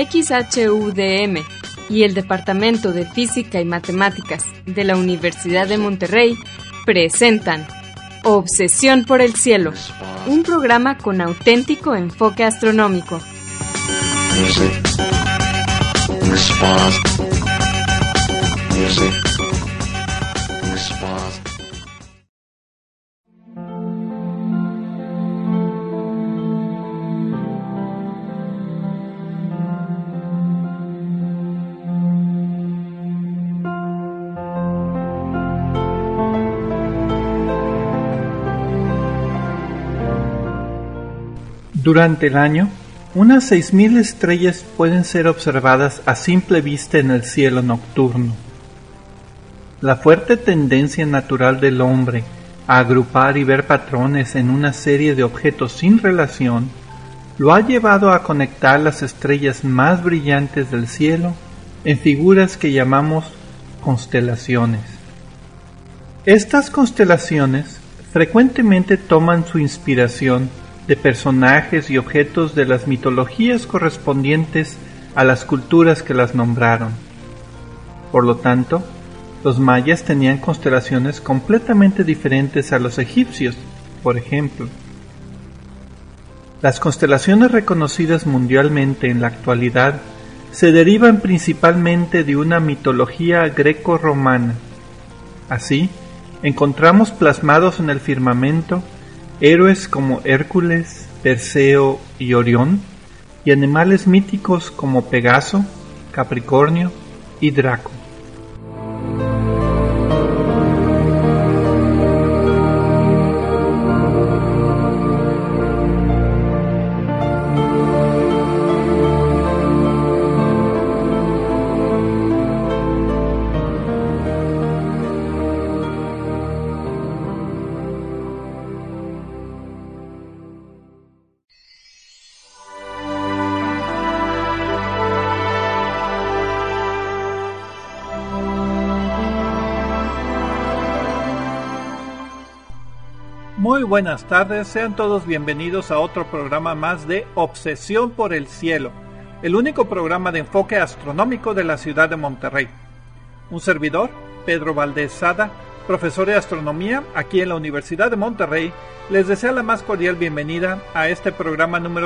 XHUDM y el Departamento de Física y Matemáticas de la Universidad de Monterrey presentan Obsesión por el Cielo, un programa con auténtico enfoque astronómico. Durante el año, unas 6.000 estrellas pueden ser observadas a simple vista en el cielo nocturno. La fuerte tendencia natural del hombre a agrupar y ver patrones en una serie de objetos sin relación lo ha llevado a conectar las estrellas más brillantes del cielo en figuras que llamamos constelaciones. Estas constelaciones frecuentemente toman su inspiración de personajes y objetos de las mitologías correspondientes a las culturas que las nombraron. Por lo tanto, los mayas tenían constelaciones completamente diferentes a los egipcios, por ejemplo. Las constelaciones reconocidas mundialmente en la actualidad se derivan principalmente de una mitología greco-romana. Así, encontramos plasmados en el firmamento héroes como Hércules, Perseo y Orión, y animales míticos como Pegaso, Capricornio y Draco. Muy buenas tardes, sean todos bienvenidos a otro programa más de Obsesión por el Cielo, el único programa de enfoque astronómico de la ciudad de Monterrey. Un servidor, Pedro Valdés Sada, profesor de astronomía aquí en la Universidad de Monterrey, les desea la más cordial bienvenida a este programa número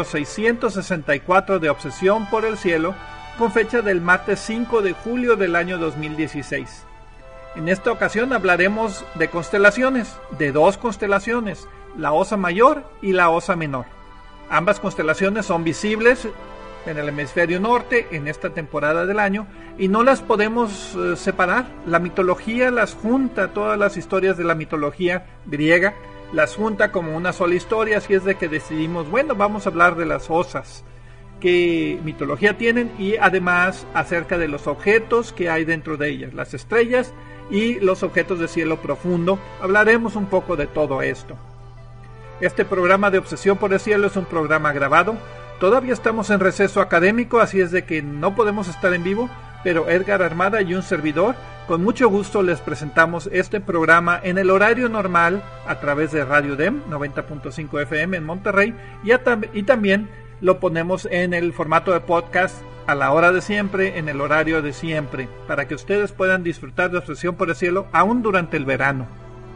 664 de Obsesión por el Cielo, con fecha del martes 5 de julio del año 2016. En esta ocasión hablaremos de constelaciones, de dos constelaciones, la Osa Mayor y la Osa Menor. Ambas constelaciones son visibles en el hemisferio norte en esta temporada del año y no las podemos separar. La mitología las junta, todas las historias de la mitología griega las junta como una sola historia, así es de que decidimos, bueno, vamos a hablar de las osas, qué mitología tienen y además acerca de los objetos que hay dentro de ellas, las estrellas y los objetos de cielo profundo. Hablaremos un poco de todo esto. Este programa de Obsesión por el Cielo es un programa grabado. Todavía estamos en receso académico, así es de que no podemos estar en vivo, pero Edgar Armada y un servidor, con mucho gusto les presentamos este programa en el horario normal a través de Radio DEM 90.5 FM en Monterrey y también lo ponemos en el formato de podcast a la hora de siempre, en el horario de siempre, para que ustedes puedan disfrutar de Obsesión por el Cielo aún durante el verano.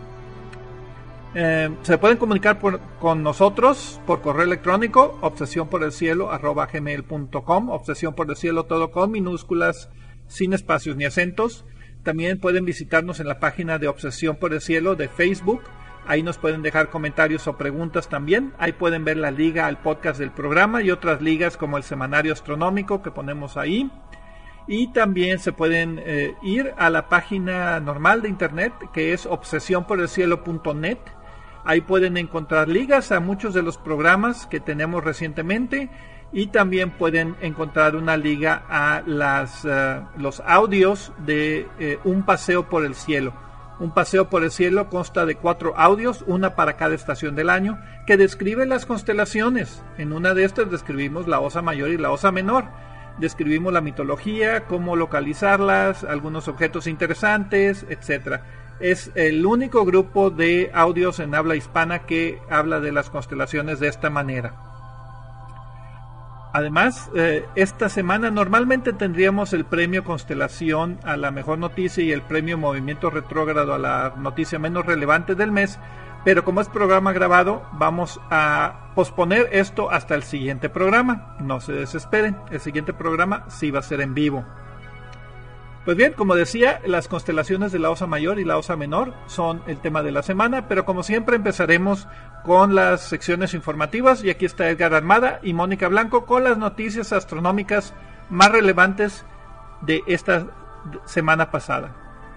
Se pueden comunicar con nosotros por correo electrónico obsesionporelcielo@gmail.com, obsesión por el cielo todo con minúsculas, sin espacios ni acentos. También pueden visitarnos en la página de Obsesión por el Cielo de Facebook. Ahí nos pueden dejar comentarios o preguntas también. Ahí pueden ver la liga al podcast del programa y otras ligas como el semanario astronómico que ponemos ahí. Y también se pueden ir a la página normal de internet que es obsesionporelcielo.net. Ahí pueden encontrar ligas a muchos de los programas que tenemos recientemente y también pueden encontrar una liga a los audios de Un Paseo por el Cielo. Un Paseo por el Cielo consta de 4 audios, una para cada estación del año, que describe las constelaciones. En una de estas describimos la Osa Mayor y la Osa Menor. Describimos la mitología, cómo localizarlas, algunos objetos interesantes, etc. Es el único grupo de audios en habla hispana que habla de las constelaciones de esta manera. Además, esta semana normalmente tendríamos el premio Constelación a la mejor noticia y el premio Movimiento Retrógrado a la noticia menos relevante del mes, pero como es programa grabado, vamos a posponer esto hasta el siguiente programa. No se desesperen, el siguiente programa sí va a ser en vivo. Pues bien, como decía, las constelaciones de la Osa Mayor y la Osa Menor son el tema de la semana, pero como siempre empezaremos con las secciones informativas, y aquí está Edgar Armada y Mónica Blanco con las noticias astronómicas más relevantes de esta semana pasada.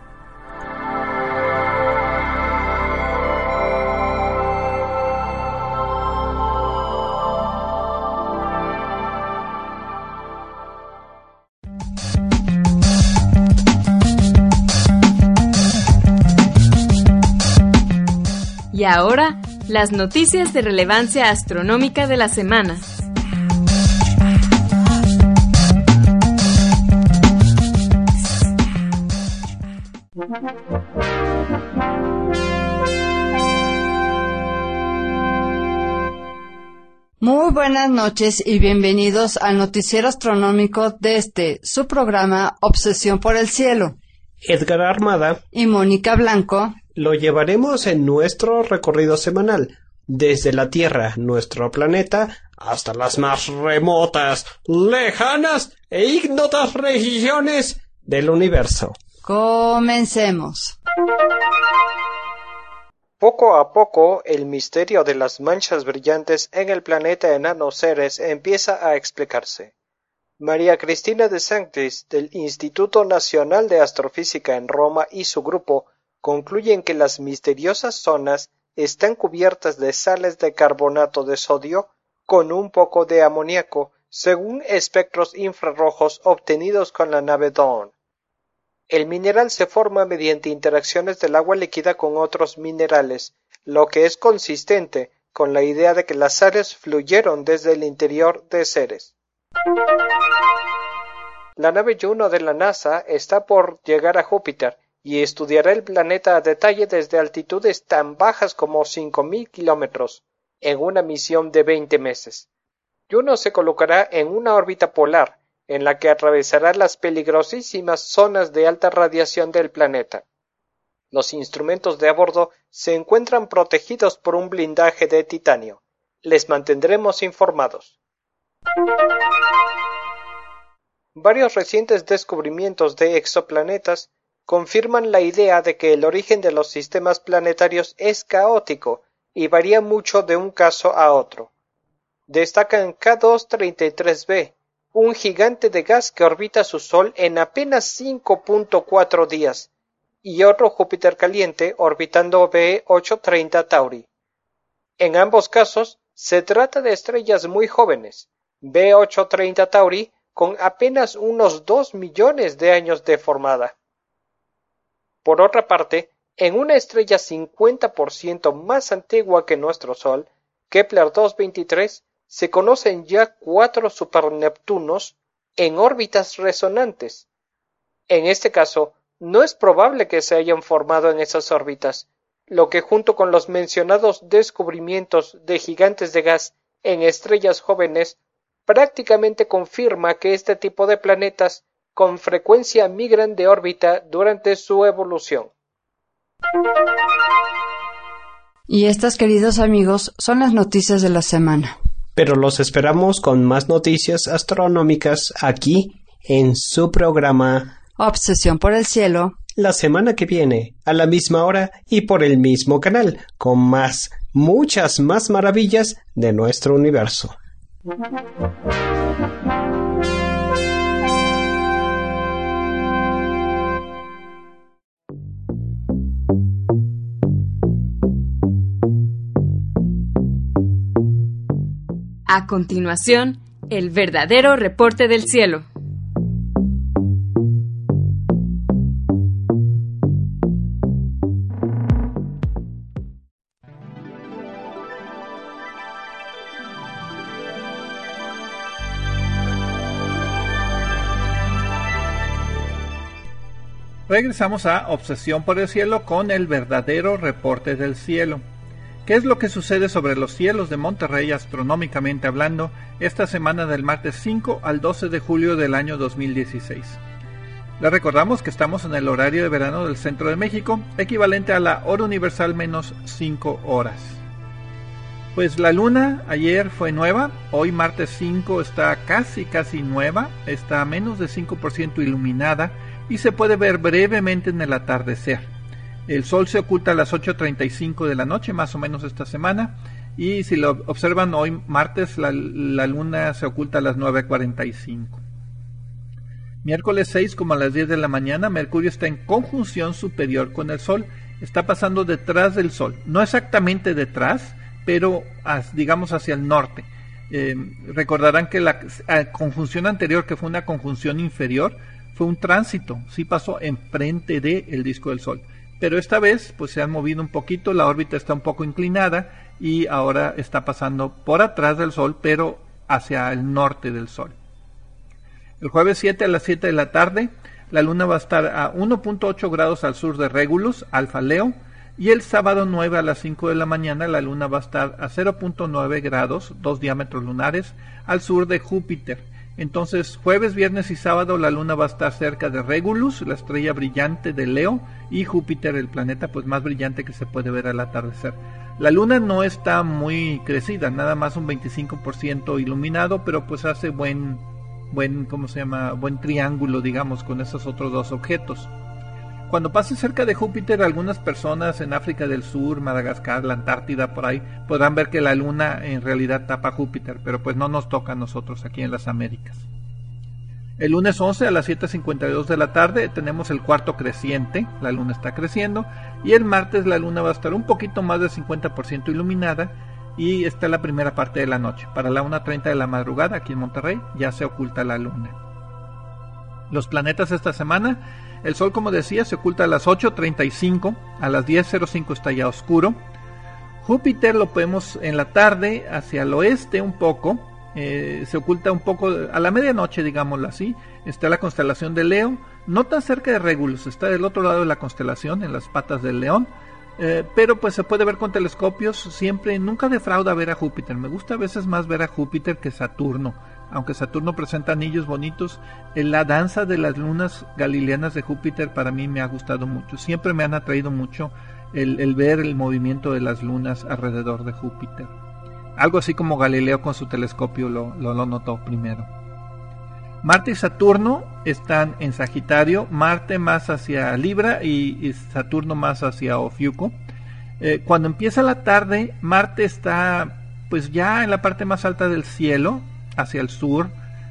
Y ahora, las noticias de relevancia astronómica de la semana. Muy buenas noches y bienvenidos al noticiero astronómico de su programa Obsesión por el Cielo. Edgar Armada y Mónica Blanco lo llevaremos en nuestro recorrido semanal, desde la Tierra, nuestro planeta, hasta las más remotas, lejanas e ignotas regiones del universo. Comencemos. Poco a poco, el misterio de las manchas brillantes en el planeta enano Ceres empieza a explicarse. María Cristina de Sanctis, del Instituto Nacional de Astrofísica en Roma, y su grupo concluyen que las misteriosas zonas están cubiertas de sales de carbonato de sodio con un poco de amoníaco, según espectros infrarrojos obtenidos con la nave Dawn. El mineral se forma mediante interacciones del agua líquida con otros minerales, lo que es consistente con la idea de que las sales fluyeron desde el interior de Ceres. La nave Juno de la NASA está por llegar a Júpiter y estudiará el planeta a detalle desde altitudes tan bajas como 5.000 kilómetros, en una misión de 20 meses. Juno se colocará en una órbita polar, en la que atravesará las peligrosísimas zonas de alta radiación del planeta. Los instrumentos de a bordo se encuentran protegidos por un blindaje de titanio. Les mantendremos informados. Varios recientes descubrimientos de exoplanetas confirman la idea de que el origen de los sistemas planetarios es caótico y varía mucho de un caso a otro. Destacan K2-33b, un gigante de gas que orbita su Sol en apenas 5.4 días, y otro Júpiter caliente orbitando B830 Tauri. En ambos casos, se trata de estrellas muy jóvenes, B830 Tauri con apenas unos 2 millones de años de formada. Por otra parte, en una estrella 50% más antigua que nuestro Sol, Kepler 223, se conocen ya 4 superneptunos en órbitas resonantes. En este caso, no es probable que se hayan formado en esas órbitas, lo que junto con los mencionados descubrimientos de gigantes de gas en estrellas jóvenes prácticamente confirma que este tipo de planetas con frecuencia migran de órbita durante su evolución. Y estas, queridos amigos, son las noticias de la semana. Pero los esperamos con más noticias astronómicas aquí en su programa Obsesión por el Cielo, la semana que viene, a la misma hora y por el mismo canal, con muchas más maravillas de nuestro universo. A continuación, el verdadero reporte del cielo. Regresamos a Obsesión por el Cielo con el verdadero reporte del cielo. ¿Qué ¿Qué es lo que sucede sobre los cielos de Monterrey astronómicamente hablando esta semana del martes 5 al 12 de julio del año 2016? Les recordamos que estamos en el horario de verano del centro de México, equivalente a la hora universal menos 5 horas. Pues la luna ayer fue nueva, hoy martes 5 está casi nueva, está a menos de 5% iluminada y se puede ver brevemente en el atardecer. El sol se oculta a las 8:35 de la noche, más o menos esta semana, y si lo observan hoy martes, la luna se oculta a las 9:45. Miércoles 6, como a las 10 de la mañana, Mercurio está en conjunción superior con el sol, está pasando detrás del sol, no exactamente detrás, pero digamos hacia el norte. Recordarán que la conjunción anterior, que fue una conjunción inferior, fue un tránsito, sí pasó enfrente del disco del sol. Pero esta vez pues se han movido un poquito, la órbita está un poco inclinada y ahora está pasando por atrás del Sol, pero hacia el norte del Sol. El jueves 7 a las 7 de la tarde, la Luna va a estar a 1.8 grados al sur de Regulus, Alfa Leo, y el sábado 9 a las 5 de la mañana, la Luna va a estar a 0.9 grados, 2 diámetros lunares, al sur de Júpiter. Entonces, jueves, viernes y sábado la Luna va a estar cerca de Regulus, la estrella brillante de Leo, y Júpiter, el planeta pues más brillante que se puede ver al atardecer. La Luna no está muy crecida, nada más un 25% iluminado, pero pues hace buen triángulo, digamos, con esos otros dos objetos. Cuando pase cerca de Júpiter, algunas personas en África del Sur, Madagascar, la Antártida, por ahí, podrán ver que la Luna en realidad tapa a Júpiter, pero pues no nos toca a nosotros aquí en las Américas. El lunes 11 a las 7:52 de la tarde tenemos el cuarto creciente, la Luna está creciendo, y el martes la Luna va a estar un poquito más del 50% iluminada, y está la primera parte de la noche. Para la 1:30 de la madrugada, aquí en Monterrey, ya se oculta la Luna. Los planetas esta semana: el Sol, como decía, se oculta a las 8:35, a las 10:05 está ya oscuro. Júpiter lo vemos en la tarde, hacia el oeste un poco, se oculta un poco, a la medianoche, digámoslo así, está la constelación de Leo, no tan cerca de Regulus, está del otro lado de la constelación, en las patas del león, pero pues se puede ver con telescopios, siempre, nunca defrauda ver a Júpiter. Me gusta a veces más ver a Júpiter que Saturno. Aunque Saturno presenta anillos bonitos, la danza de las lunas galileanas de Júpiter para mí me ha gustado mucho. Siempre me han atraído mucho el ver el movimiento de las lunas alrededor de Júpiter. Algo así como Galileo con su telescopio lo notó primero. Marte y Saturno están en Sagitario, Marte más hacia Libra y Saturno más hacia Ofiuco. Cuando empieza la tarde, Marte está pues ya en la parte más alta del cielo, hacia el sur.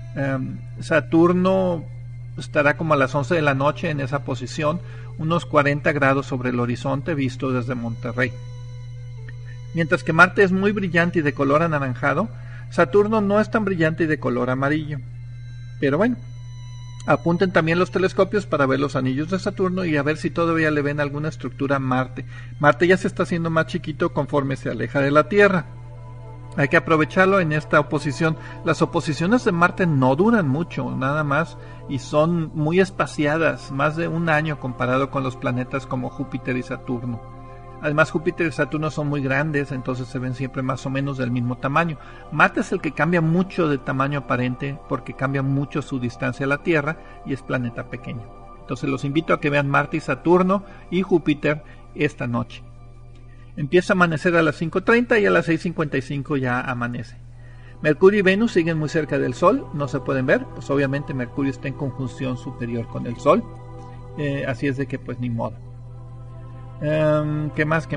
Saturno estará como a las 11 de la noche en esa posición, unos 40 grados sobre el horizonte visto desde Monterrey. Mientras que Marte es muy brillante y de color anaranjado, Saturno no es tan brillante y de color amarillo. Pero bueno, apunten también los telescopios para ver los anillos de Saturno y a ver si todavía le ven alguna estructura a Marte. Marte ya se está haciendo más chiquito conforme se aleja de la Tierra. Hay que aprovecharlo en esta oposición. Las oposiciones de Marte no duran mucho, nada más, y son muy espaciadas, más de un año comparado con los planetas como Júpiter y Saturno. Además, Júpiter y Saturno son muy grandes, entonces se ven siempre más o menos del mismo tamaño. Marte es el que cambia mucho de tamaño aparente porque cambia mucho su distancia a la Tierra y es planeta pequeño. Entonces los invito a que vean Marte y Saturno y Júpiter esta noche. Empieza a amanecer a las 5:30 y a las 6:55 ya amanece. Mercurio y Venus siguen muy cerca del Sol, no se pueden ver, pues obviamente Mercurio está en conjunción superior con el Sol, así es de que pues ni modo. ¿Qué más?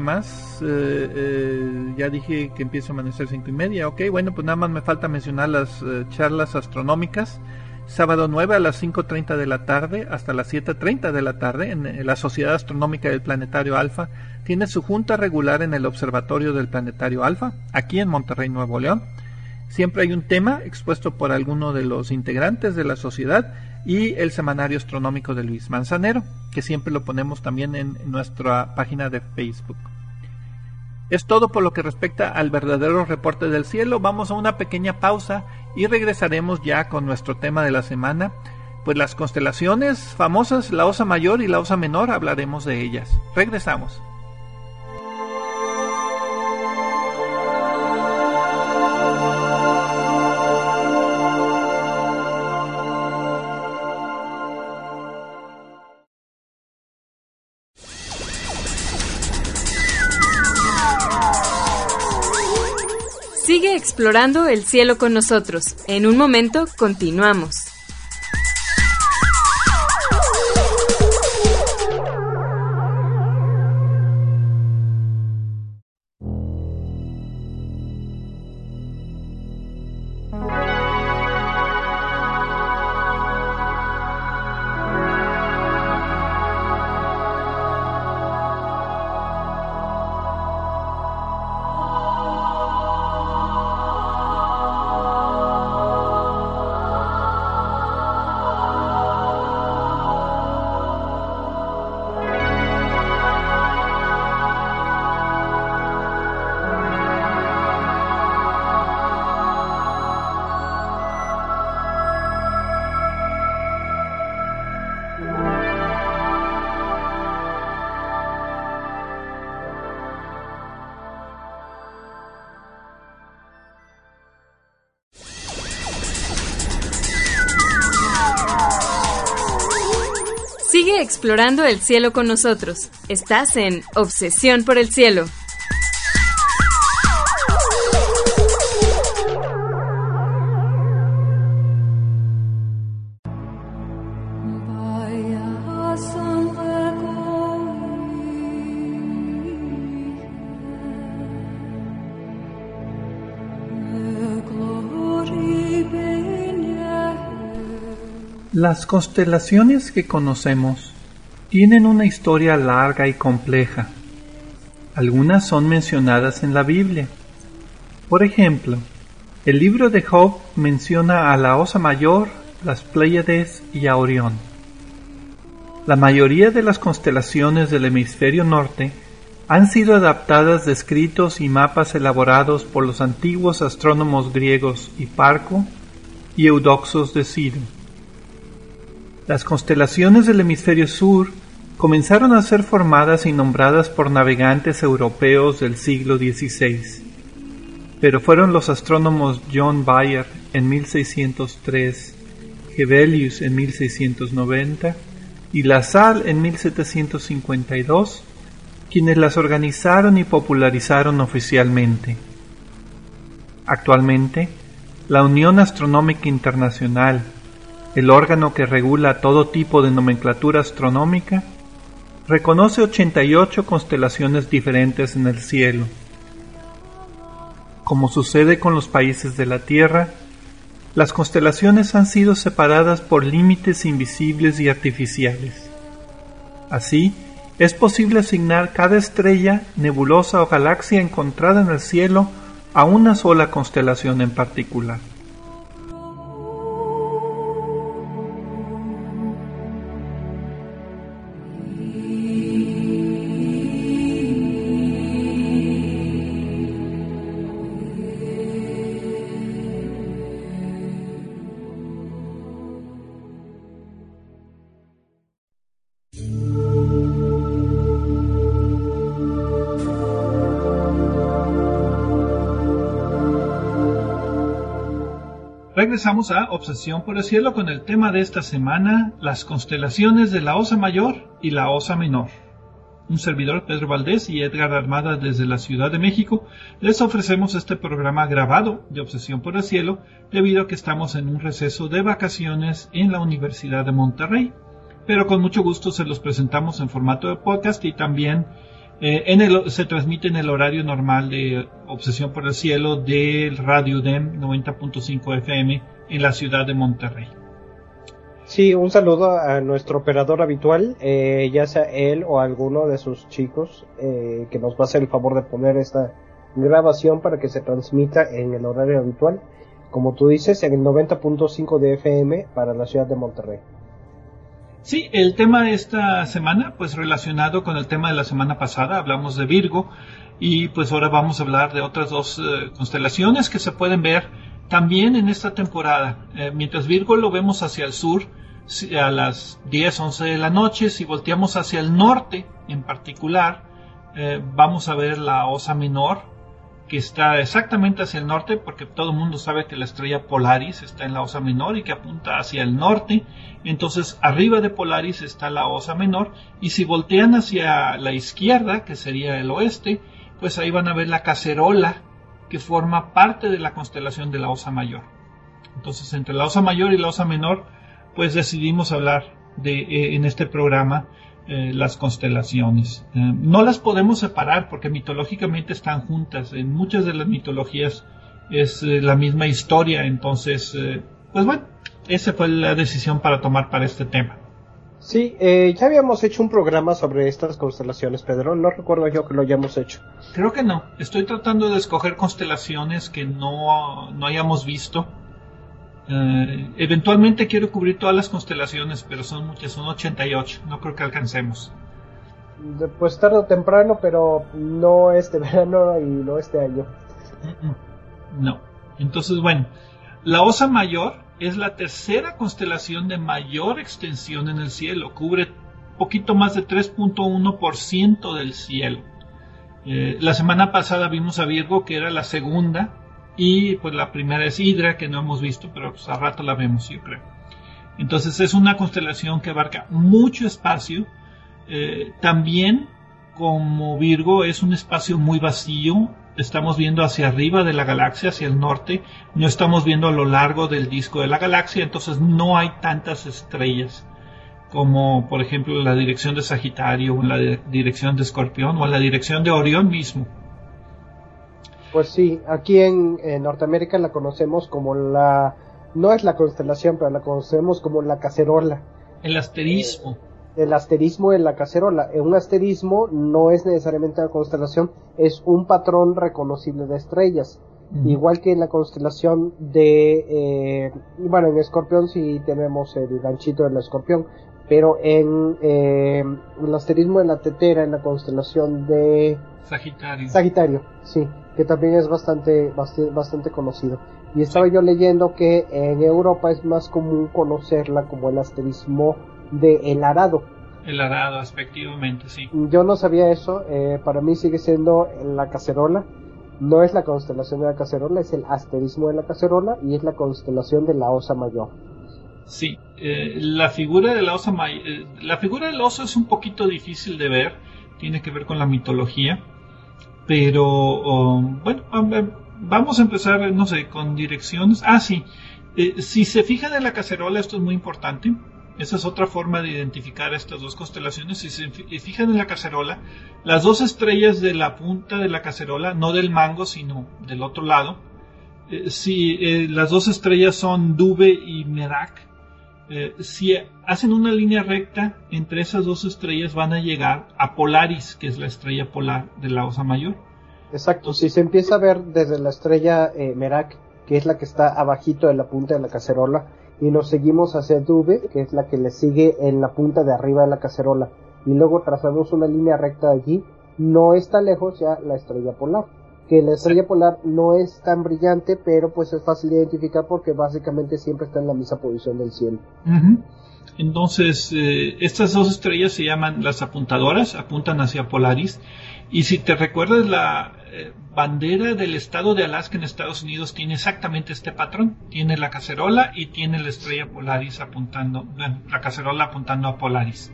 Ya dije que empieza a amanecer 5:30, ok, bueno, pues nada más me falta mencionar las charlas astronómicas. Sábado 9 a las 5:30 de la tarde hasta las 7:30 de la tarde en la Sociedad Astronómica del Planetario Alfa tiene su junta regular en el Observatorio del Planetario Alfa, aquí en Monterrey, Nuevo León. Siempre hay un tema expuesto por alguno de los integrantes de la sociedad y el semanario astronómico de Luis Manzanero, que siempre lo ponemos también en nuestra página de Facebook. Es todo por lo que respecta al verdadero reporte del cielo. Vamos a una pequeña pausa y regresaremos ya con nuestro tema de la semana. Pues las constelaciones famosas, la Osa Mayor y la Osa Menor, hablaremos de ellas. Regresamos. explorando el cielo con nosotros. En un momento, continuamos. Sigue explorando el cielo con nosotros. Estás en Obsesión por el Cielo. Las constelaciones que conocemos tienen una historia larga y compleja. Algunas son mencionadas en la Biblia. Por ejemplo, el libro de Job menciona a la Osa Mayor, las Pléyades y a Orión. La mayoría de las constelaciones del hemisferio norte han sido adaptadas de escritos y mapas elaborados por los antiguos astrónomos griegos Hiparco y Eudoxos de Ciro. Las constelaciones del hemisferio sur comenzaron a ser formadas y nombradas por navegantes europeos del siglo XVI, pero fueron los astrónomos John Bayer en 1603, Hevelius en 1690 y La Salle en 1752 quienes las organizaron y popularizaron oficialmente. Actualmente, la Unión Astronómica Internacional, el órgano que regula todo tipo de nomenclatura astronómica, reconoce 88 constelaciones diferentes en el cielo. Como sucede con los países de la Tierra, las constelaciones han sido separadas por límites invisibles y artificiales. Así, es posible asignar cada estrella, nebulosa o galaxia encontrada en el cielo a una sola constelación en particular. Regresamos a Obsesión por el Cielo con el tema de esta semana, las constelaciones de la Osa Mayor y la Osa Menor. Un servidor, Pedro Valdés y Edgar Armada desde la Ciudad de México, les ofrecemos este programa grabado de Obsesión por el Cielo debido a que estamos en un receso de vacaciones en la Universidad de Monterrey. Pero con mucho gusto se los presentamos en formato de podcast y también se transmite en el horario normal de Obsesión por el Cielo del Radio UDEM 90.5 FM en la ciudad de Monterrey. Sí, un saludo a nuestro operador habitual, ya sea él o alguno de sus chicos, que nos va a hacer el favor de poner esta grabación para que se transmita en el horario habitual, como tú dices, en el 90.5 de FM para la ciudad de Monterrey. Sí, el tema de esta semana, pues relacionado con el tema de la semana pasada, hablamos de Virgo y pues ahora vamos a hablar de otras dos constelaciones que se pueden ver también en esta temporada. Mientras Virgo lo vemos hacia el sur a las 10, 11 de la noche, si volteamos hacia el norte en particular, vamos a ver la Osa Menor, que está exactamente hacia el norte, porque todo el mundo sabe que la estrella Polaris está en la Osa Menor y que apunta hacia el norte. Entonces arriba de Polaris está la Osa Menor, y si voltean hacia la izquierda, que sería el oeste, pues ahí van a ver la cacerola, que forma parte de la constelación de la Osa Mayor. Entonces, entre la Osa Mayor y la Osa Menor, pues decidimos hablar en este programa las constelaciones. No las podemos separar porque mitológicamente están juntas. En muchas de las mitologías es la misma historia. Entonces, pues bueno, esa fue la decisión para tomar para este tema. Sí, ya habíamos hecho un programa sobre estas constelaciones, Pedro. No recuerdo yo que lo hayamos hecho. Creo que no. Estoy tratando de escoger constelaciones que no hayamos visto. Eventualmente quiero cubrir todas las constelaciones, pero son muchas, son 88. No creo que alcancemos. Pues tarde o temprano, pero no este verano y no este año. No. Entonces, bueno, la Osa Mayor es la tercera constelación de mayor extensión en el cielo. Cubre poquito más de 3.1% del cielo. La semana pasada vimos a Virgo, que era la segunda, y pues la primera es Hidra, que no hemos visto, pero pues a rato la vemos, yo creo. Entonces es una constelación que abarca mucho espacio. También, como Virgo, es un espacio muy vacío. Estamos viendo hacia arriba de la galaxia, hacia el norte. No estamos viendo a lo largo del disco de la galaxia, entonces no hay tantas estrellas como, por ejemplo, en la dirección de Sagitario, o en la dirección de Escorpión, o en la dirección de Orión mismo. Pues sí, aquí en Norteamérica la conocemos como no es la constelación, pero la conocemos como la cacerola. El asterismo. El asterismo en la cacerola. Un asterismo no es necesariamente una constelación, es un patrón reconocible de estrellas. Igual que en la constelación en Escorpión sí tenemos el ganchito del Escorpión, pero en el asterismo en la tetera, en la constelación de Sagitario, sí, que también es bastante conocido. Y estaba yo leyendo que en Europa es más común conocerla como el asterismo de El Arado. El Arado, efectivamente, sí. Yo no sabía eso, para mí sigue siendo la cacerola. No es la constelación de la cacerola, es el asterismo de la cacerola y es la constelación de la Osa Mayor. Sí, la figura de la Osa Mayor, la figura del oso es un poquito difícil de ver, tiene que ver con la mitología, pero vamos a empezar, no sé, con direcciones. Sí, si se fijan en la cacerola, esto es muy importante. Esa es otra forma de identificar estas dos constelaciones. Si se fijan en la cacerola, las dos estrellas de la punta de la cacerola, no del mango, sino del otro lado, las dos estrellas son Dube y Merak. Si hacen una línea recta entre esas dos estrellas, van a llegar a Polaris, que es la estrella polar de la Osa Mayor. Exacto. Si se empieza a ver desde la estrella Merak, que es la que está abajito de la punta de la cacerola, y nos seguimos hacia Dube, que es la que le sigue en la punta de arriba de la cacerola, y luego trazamos una línea recta allí, no está lejos ya la estrella polar, que la estrella polar no es tan brillante, pero pues es fácil de identificar porque básicamente siempre está en la misma posición del cielo. Entonces, estas dos estrellas se llaman las apuntadoras, apuntan hacia Polaris, y si te recuerdas, la bandera del estado de Alaska en Estados Unidos tiene exactamente este patrón, tiene la cacerola y tiene la estrella Polaris la cacerola apuntando a Polaris.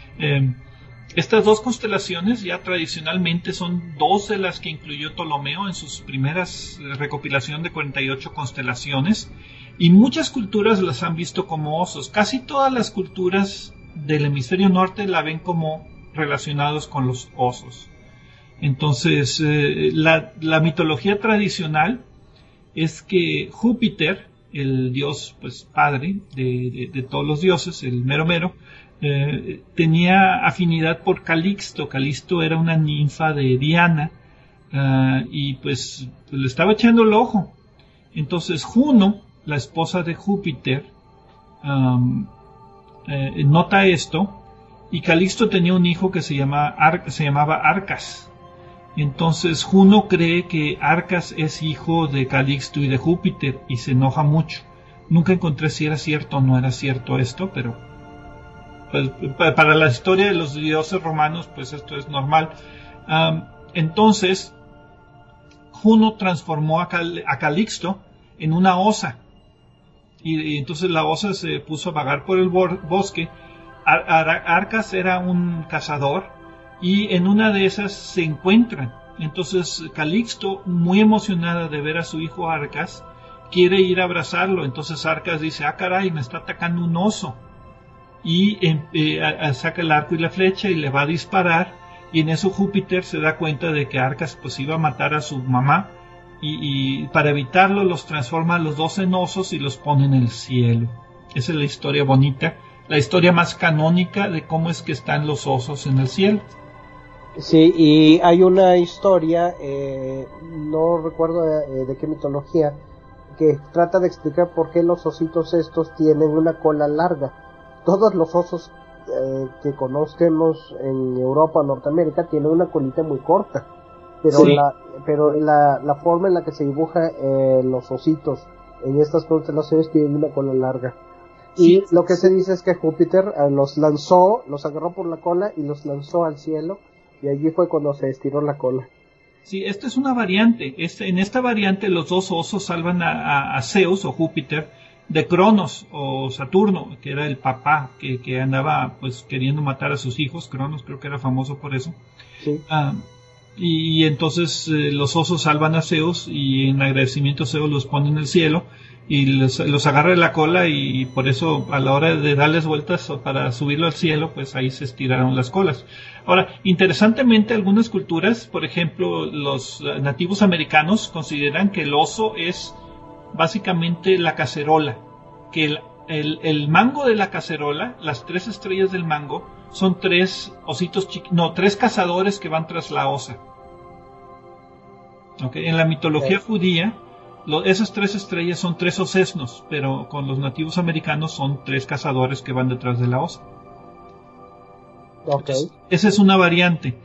Estas dos constelaciones ya tradicionalmente son dos de las que incluyó Ptolomeo en sus primeras recopilación de 48 constelaciones, y muchas culturas las han visto como osos. Casi todas las culturas del hemisferio norte la ven como relacionados con los osos. Entonces, la mitología tradicional es que Júpiter, el dios pues padre de todos los dioses, el mero mero, tenía afinidad por Calixto. Calixto era una ninfa de Diana, y pues le estaba echando el ojo. Entonces Juno, la esposa de Júpiter, nota esto, y Calixto tenía un hijo que se llamaba Arcas. Entonces Juno cree que Arcas es hijo de Calixto y de Júpiter y se enoja mucho. Nunca encontré si era cierto o no era cierto esto, pero pues, para la historia de los dioses romanos pues esto es normal. Entonces Juno transformó a Calixto en una osa, y entonces la osa se puso a vagar por el bosque. Arcas era un cazador, y en una de esas se encuentran, Entonces Calixto, muy emocionada de ver a su hijo Arcas, quiere ir a abrazarlo. Entonces Arcas dice, caray, me está atacando un oso. Y saca el arco y la flecha y le va a disparar. Y en eso Júpiter se da cuenta de que Arcas pues iba a matar a su mamá. Y para evitarlo los transforma a los dos en osos y los pone en el cielo. Esa es la historia bonita, la historia más canónica de cómo es que están los osos en el cielo. Sí, y hay una historia, no recuerdo de qué mitología, que trata de explicar por qué los ositos estos tienen una cola larga. Todos los osos que conocemos en Europa o Norteamérica tienen una colita muy corta, pero sí. la forma en la que se dibuja los ositos en estas constelaciones tienen una cola larga. Sí. Y lo que se dice es que Júpiter los agarró por la cola y los lanzó al cielo. Y allí fue cuando se estiró la cola. Sí, esta es una variante. En esta variante los dos osos salvan a Zeus o Júpiter de Cronos o Saturno, que era el papá que andaba pues queriendo matar a sus hijos. Cronos creo que era famoso por eso. Sí. Y entonces los osos salvan a Zeus y en agradecimiento Zeus los pone en el cielo y los agarra de la cola y por eso a la hora de darles vueltas para subirlo al cielo, pues ahí se estiraron las colas. Ahora, interesantemente, algunas culturas, por ejemplo, los nativos americanos consideran que el oso es básicamente la cacerola, que el mango de la cacerola, las 3 estrellas del mango, son 3 ositos tres cazadores que van tras la osa. Okay. En la mitología judía, esas 3 estrellas son 3 osesnos, pero con los nativos americanos son 3 cazadores que van detrás de la osa. Okay. Entonces, esa es una variante.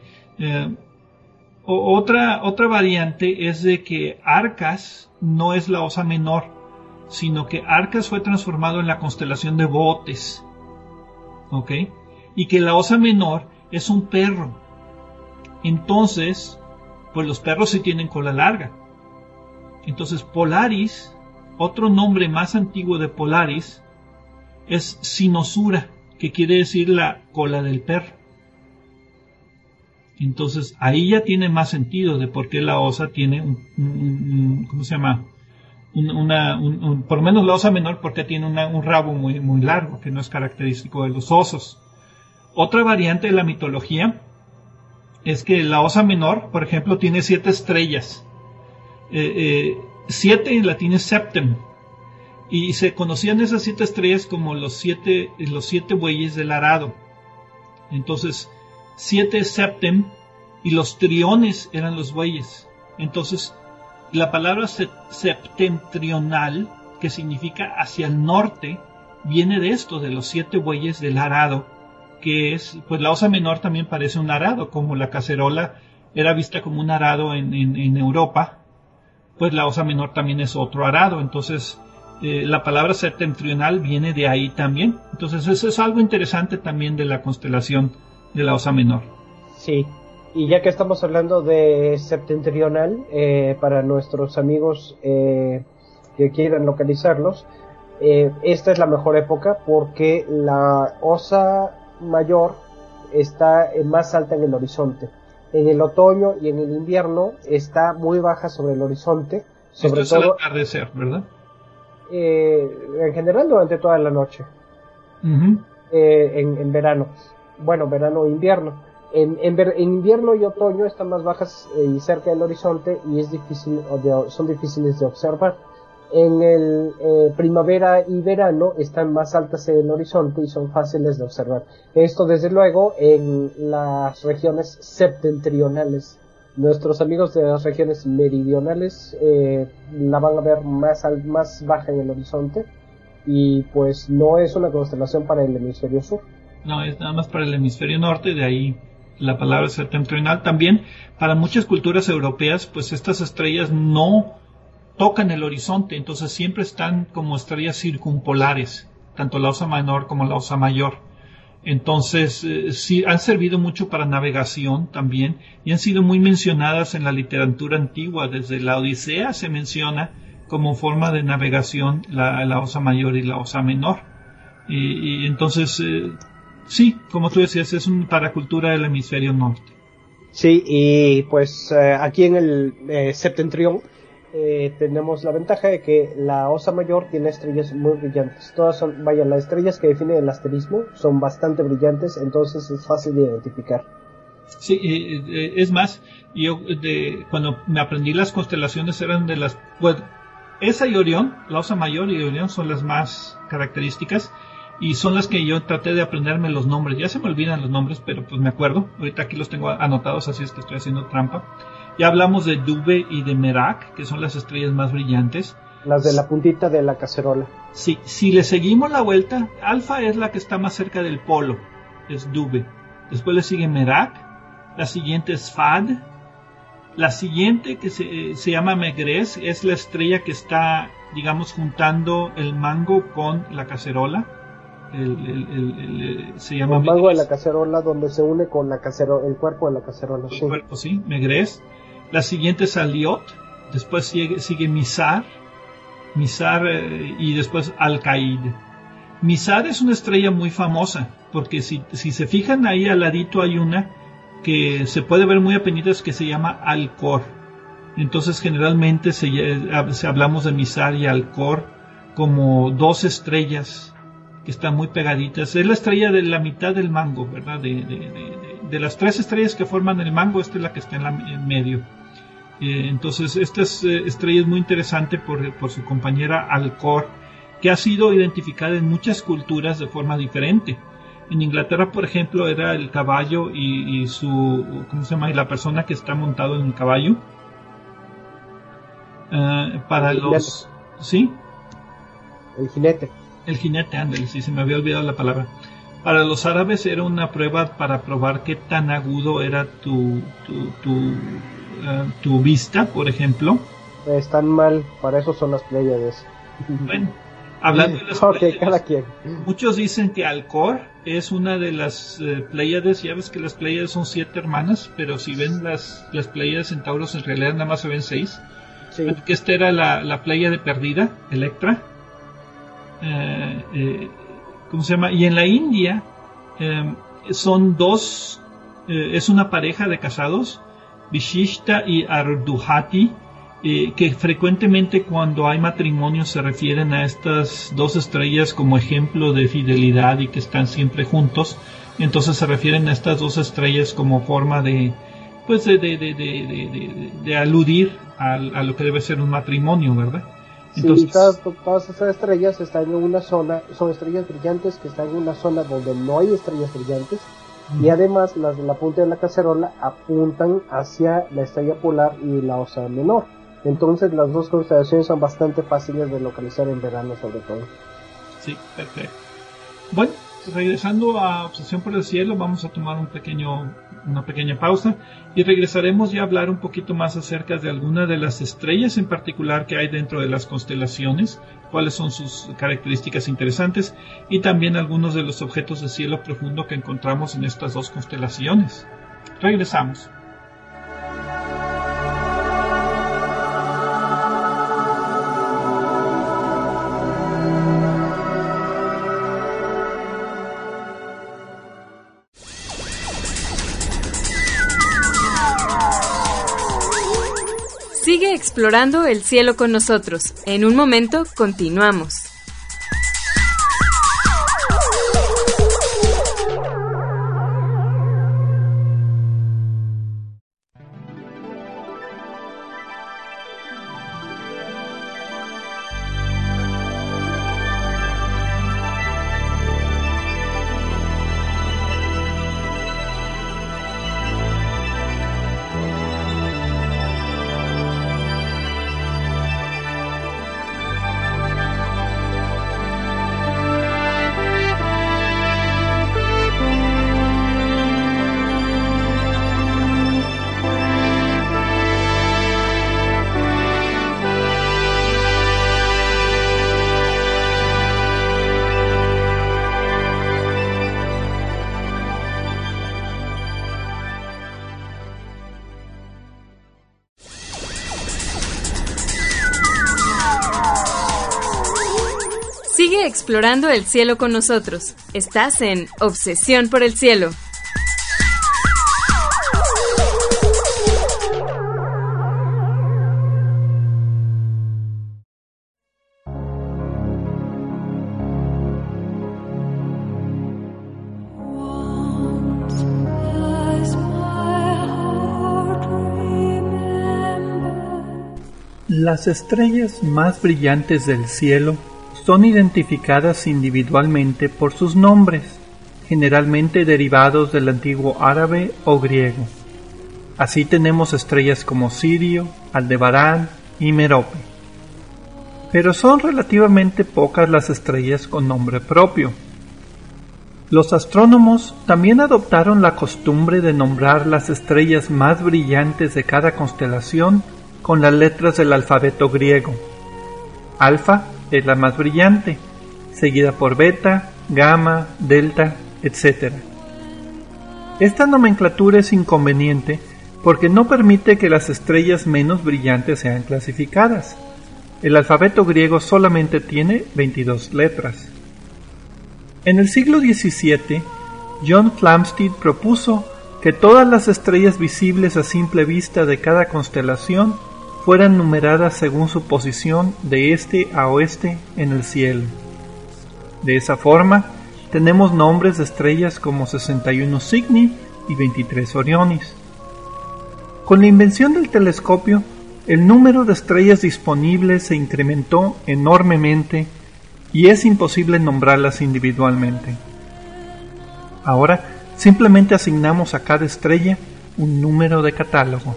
Otra variante es de que Arcas no es la osa menor, sino que Arcas fue transformado en la constelación de Bootes. ¿Ok? Y que la osa menor es un perro. Entonces, pues los perros sí tienen cola larga. Entonces Polaris, otro nombre más antiguo de Polaris, es Sinosura, que quiere decir la cola del perro. Entonces ahí ya tiene más sentido de por qué la osa tiene ¿cómo se llama? Por lo menos la osa menor, porque tiene un rabo muy, muy largo, que no es característico de los osos. Otra variante de la mitología es que la osa menor, por ejemplo, tiene 7 estrellas. 7 en latín es septem. Y se conocían esas 7 estrellas como los siete bueyes del arado. Entonces, 7 septem y los triones eran los bueyes. Entonces, la palabra septentrional, que significa hacia el norte, viene de esto, de los 7 bueyes del arado, que es, pues la osa menor también parece un arado, como la cacerola era vista como un arado en Europa, pues la osa menor también es otro arado. Entonces, la palabra septentrional viene de ahí también. Entonces, eso es algo interesante también de la constelación de la osa menor. Sí, y ya que estamos hablando de septentrional, para nuestros amigos que quieran localizarlos, esta es la mejor época porque la osa mayor está más alta en el horizonte. En el otoño y en el invierno está muy baja sobre el horizonte. Sobre Esto es todo al atardecer, ¿verdad? En general durante toda la noche. Uh-huh. En verano. Bueno, verano o invierno. En invierno y otoño están más bajas y cerca del horizonte y son difíciles de observar. En el primavera y verano están más altas en el horizonte y son fáciles de observar. Esto desde luego en las regiones septentrionales. Nuestros amigos de las regiones meridionales la van a ver más baja en el horizonte y pues no es una constelación para el hemisferio sur. No, es nada más para el hemisferio norte, de ahí la palabra septentrional. También para muchas culturas europeas, pues estas estrellas no tocan el horizonte, entonces siempre están como estrellas circumpolares, tanto la osa menor como la osa mayor. Entonces, sí, han servido mucho para navegación también y han sido muy mencionadas en la literatura antigua. Desde la Odisea se menciona como forma de navegación la osa mayor y la osa menor. Y entonces, sí, como tú decías, es para cultura del hemisferio norte. Sí, y pues aquí en el septentrión tenemos la ventaja de que la Osa Mayor tiene estrellas muy brillantes. Todas son, las estrellas que definen el asterismo son bastante brillantes, entonces es fácil de identificar. Sí, es más, yo cuando me aprendí las constelaciones eran de las... Pues, esa y Orión, la Osa Mayor y Orión son las más características y son las que yo traté de aprenderme los nombres. Ya se me olvidan los nombres, pero pues me acuerdo. Ahorita aquí los tengo anotados, así es que estoy haciendo trampa. Ya hablamos de Dubhe y de Merak, que son las estrellas más brillantes. Las de la puntita de la cacerola. Sí, si le seguimos la vuelta, Alfa es la que está más cerca del polo, es Dubhe. Después le sigue Merak, la siguiente es Fad, la siguiente que se llama Megrez, es la estrella que está, digamos, juntando el mango con la cacerola. Se llama el mango de la cacerola, donde se une con la cacerola, el cuerpo de la cacerola. El cuerpo, sí, Megrez. La siguiente es Aliot, después sigue Mizar y después Al-Qaid. Mizar es una estrella muy famosa, porque si se fijan ahí al ladito hay una que se puede ver muy apenitas que se llama Alcor. Entonces generalmente hablamos de Mizar y Alcor como dos estrellas que están muy pegaditas. Es la estrella de la mitad del mango, ¿verdad? De las tres estrellas que forman el mango, esta es la que está en medio. Entonces esta estrella es muy interesante por su compañera Alcor, que ha sido identificada en muchas culturas de forma diferente. En Inglaterra, por ejemplo, era el caballo y su, ¿cómo se llama? Y la persona que está montado en el caballo. Para los, ¿sí? El jinete. El jinete, ándale, sí, se me había olvidado la palabra. Para los árabes era una prueba para probar qué tan agudo era tu vista, por ejemplo. Están mal, para eso son las Pléyades. Bueno, hablando de las Pléyades, cada quien. Muchos dicen que Alcor es una de las Pléyades. Ya ves que las Pléyades son 7 hermanas, pero si ven las Pléyades centauros, en realidad nada más se ven 6. Sí. Que esta era la Pléyade perdida, Electra. ¿Cómo se llama? Y en la India son dos, es una pareja de casados, Vishishta y Ardhuhati, que frecuentemente cuando hay matrimonio se refieren a estas dos estrellas como ejemplo de fidelidad y que están siempre juntos. Entonces se refieren a estas dos estrellas como forma de aludir a lo que debe ser un matrimonio, ¿verdad? Entonces, sí, todas esas estrellas están en una zona, son estrellas brillantes que están en una zona donde no hay estrellas brillantes, y además las de la punta de la cacerola apuntan hacia la estrella polar y la Osa Menor. Entonces las dos constelaciones son bastante fáciles de localizar en verano, sobre todo. Sí, perfecto. Bueno, regresando a Obsesión por el Cielo, vamos a tomar una pequeña pausa y regresaremos ya a hablar un poquito más acerca de algunas de las estrellas en particular que hay dentro de las constelaciones, cuáles son sus características interesantes y también algunos de los objetos de cielo profundo que encontramos en estas dos constelaciones. Regresamos. Sigue explorando el cielo con nosotros. En un momento continuamos. Sigue explorando el cielo con nosotros. Estás en Obsesión por el Cielo. Las estrellas más brillantes del cielo son identificadas individualmente por sus nombres, generalmente derivados del antiguo árabe o griego. Así tenemos estrellas como Sirio, Aldebarán y Merope. Pero son relativamente pocas las estrellas con nombre propio. Los astrónomos también adoptaron la costumbre de nombrar las estrellas más brillantes de cada constelación con las letras del alfabeto griego. Alfa es la más brillante, seguida por beta, gamma, delta, etc. Esta nomenclatura es inconveniente porque no permite que las estrellas menos brillantes sean clasificadas. El alfabeto griego solamente tiene 22 letras. En el siglo XVII, John Flamsteed propuso que todas las estrellas visibles a simple vista de cada constelación fueran numeradas según su posición de este a oeste en el cielo. De esa forma, tenemos nombres de estrellas como 61 Cygni y 23 Orionis. Con la invención del telescopio, el número de estrellas disponibles se incrementó enormemente y es imposible nombrarlas individualmente. Ahora, simplemente asignamos a cada estrella un número de catálogo.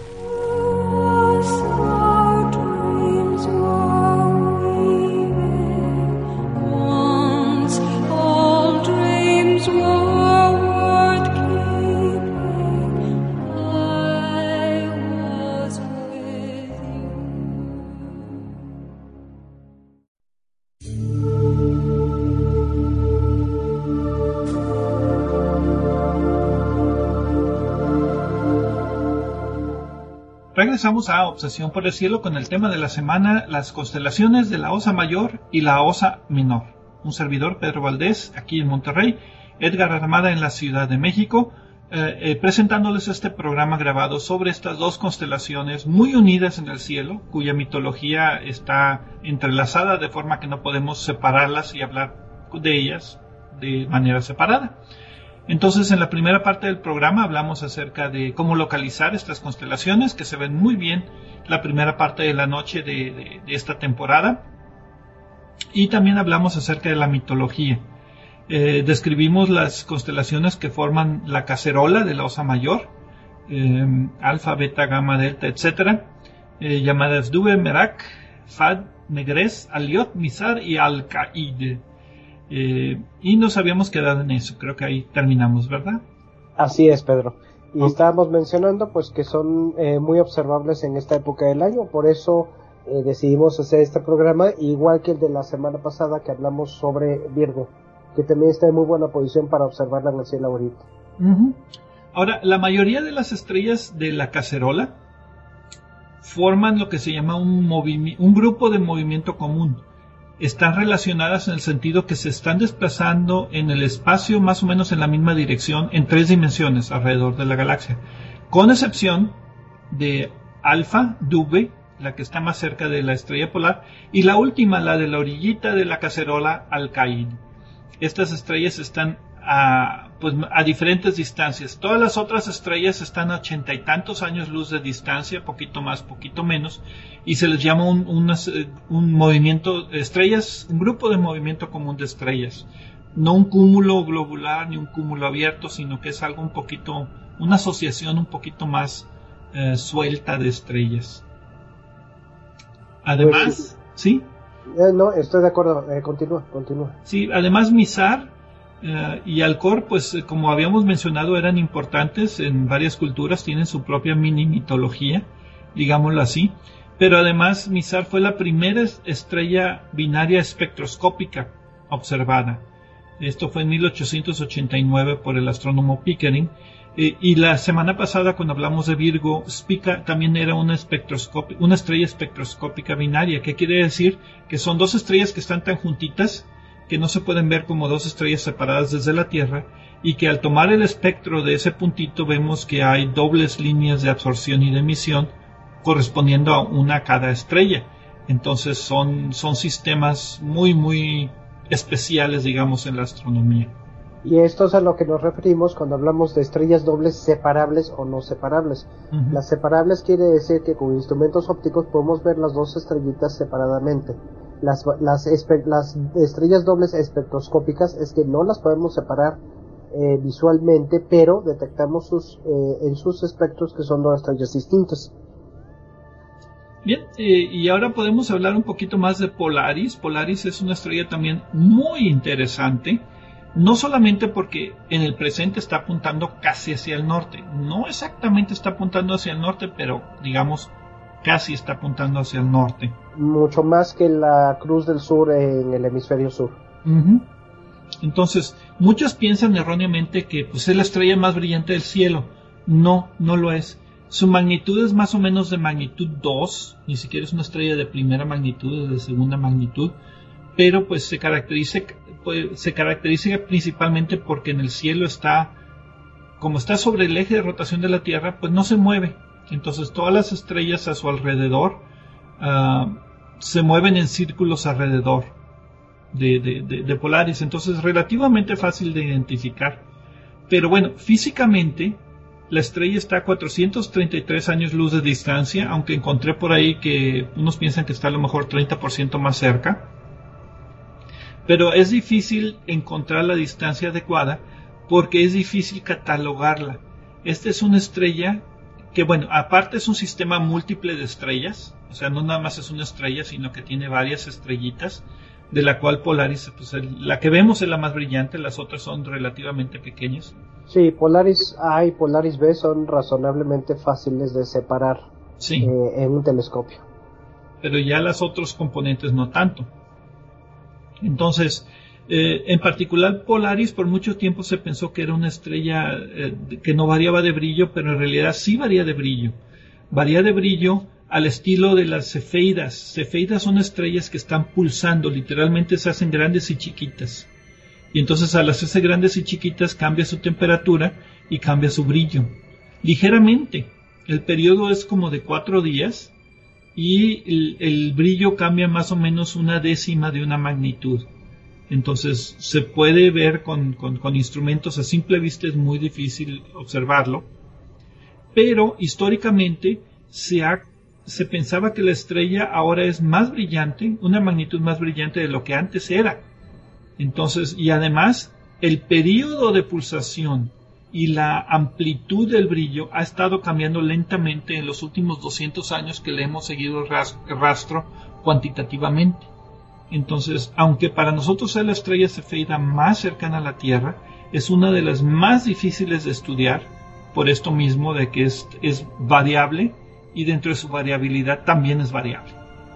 Regresamos a Obsesión por el Cielo con el tema de la semana, las constelaciones de la Osa Mayor y la Osa Menor. Un servidor, Pedro Valdés, aquí en Monterrey, Edgar Armada en la Ciudad de México, presentándoles este programa grabado sobre estas dos constelaciones muy unidas en el cielo, cuya mitología está entrelazada de forma que no podemos separarlas y hablar de ellas de manera separada. Entonces, en la primera parte del programa hablamos acerca de cómo localizar estas constelaciones, que se ven muy bien la primera parte de la noche de esta temporada. Y también hablamos acerca de la mitología. Describimos las constelaciones que forman la cacerola de la Osa Mayor, Alfa, Beta, Gamma, Delta, etc., llamadas Dube, Merak, Fad, Megrez, Aliot, Mizar y Al-Qaid. Y nos habíamos quedado en eso, creo que ahí terminamos, ¿verdad? Así es, Pedro. Y estábamos mencionando pues que son muy observables en esta época del año, por eso decidimos hacer este programa, igual que el de la semana pasada que hablamos sobre Virgo, que también está en muy buena posición para observarla en el cielo ahorita. Ahora, la mayoría de las estrellas de la cacerola forman lo que se llama un grupo de movimiento común. Están relacionadas en el sentido que se están desplazando en el espacio más o menos en la misma dirección en 3 dimensiones alrededor de la galaxia, con excepción de Alfa, Dube, la que está más cerca de la estrella polar, y la última, la de la orillita de la cacerola, Al-Qaid. Estas estrellas están a diferentes distancias. Todas las otras estrellas están a 80 y tantos años luz de distancia, poquito más, poquito menos, y se les llama un movimiento de estrellas, un grupo de movimiento común de estrellas. No un cúmulo globular ni un cúmulo abierto, sino que es algo un poquito, una asociación un poquito más suelta de estrellas. Además, pues, ¿sí? No, estoy de acuerdo, continúa. Sí, además Mizar y Alcor, pues como habíamos mencionado, eran importantes en varias culturas, tienen su propia mini mitología, digámoslo así, pero además Mizar fue la primera estrella binaria espectroscópica observada. Esto fue en 1889 por el astrónomo Pickering, y la semana pasada cuando hablamos de Virgo, Spica también era una estrella espectroscópica binaria, que quiere decir que son dos estrellas que están tan juntitas que no se pueden ver como dos estrellas separadas desde la Tierra, y que al tomar el espectro de ese puntito vemos que hay dobles líneas de absorción y de emisión correspondiendo a una a cada estrella. Entonces son sistemas muy muy especiales, digamos, en la astronomía. Y esto es a lo que nos referimos cuando hablamos de estrellas dobles separables o no separables. Ujú. Las separables quiere decir que con instrumentos ópticos podemos ver las dos estrellitas separadamente. Las estrellas dobles espectroscópicas es que no las podemos separar visualmente, pero detectamos en sus espectros que son dos estrellas distintas. Bien, y ahora podemos hablar un poquito más de Polaris. Polaris es una estrella también muy interesante, no solamente porque en el presente está apuntando casi hacia el norte, no exactamente está apuntando hacia el norte, pero digamos casi está apuntando hacia el norte. Mucho más que la Cruz del Sur en el hemisferio sur. Uh-huh. Entonces, muchos piensan erróneamente que pues, es la estrella más brillante del cielo. No, no lo es. Su magnitud es más o menos de magnitud 2, ni siquiera es una estrella de primera magnitud, es de segunda magnitud, pero pues se caracteriza principalmente porque en el cielo como está sobre el eje de rotación de la Tierra, pues no se mueve. Entonces todas las estrellas a su alrededor se mueven en círculos alrededor de Polaris, entonces es relativamente fácil de identificar. Pero bueno, físicamente la estrella está a 433 años luz de distancia, aunque encontré por ahí que unos piensan que está a lo mejor 30% más cerca. Pero es difícil encontrar la distancia adecuada porque es difícil catalogarla. Esta es una estrella que, bueno, aparte es un sistema múltiple de estrellas, o sea, no nada más es una estrella, sino que tiene varias estrellitas, de la cual Polaris, pues la que vemos es la más brillante, las otras son relativamente pequeñas. Sí, Polaris A y Polaris B son razonablemente fáciles de separar Sí. En un telescopio. Pero ya las otros componentes no tanto. Entonces, en particular Polaris por mucho tiempo se pensó que era una estrella que no variaba de brillo, pero en realidad sí varía de brillo. Varía de brillo al estilo de las cefeidas. Cefeidas son estrellas que están pulsando, literalmente se hacen grandes y chiquitas. Y entonces al hacerse grandes y chiquitas cambia su temperatura y cambia su brillo. Ligeramente. El periodo es como de 4 días y el brillo cambia más o menos 1/10 de una magnitud. Entonces se puede ver con instrumentos, a simple vista es muy difícil observarlo, pero históricamente se pensaba que la estrella ahora es más brillante, una magnitud más brillante de lo que antes era. Entonces, y además el periodo de pulsación y la amplitud del brillo ha estado cambiando lentamente en los últimos 200 años que le hemos seguido el rastro cuantitativamente. Entonces, aunque para nosotros es la estrella cefeida más cercana a la Tierra, es una de las más difíciles de estudiar, por esto mismo de que es variable y dentro de su variabilidad también es variable.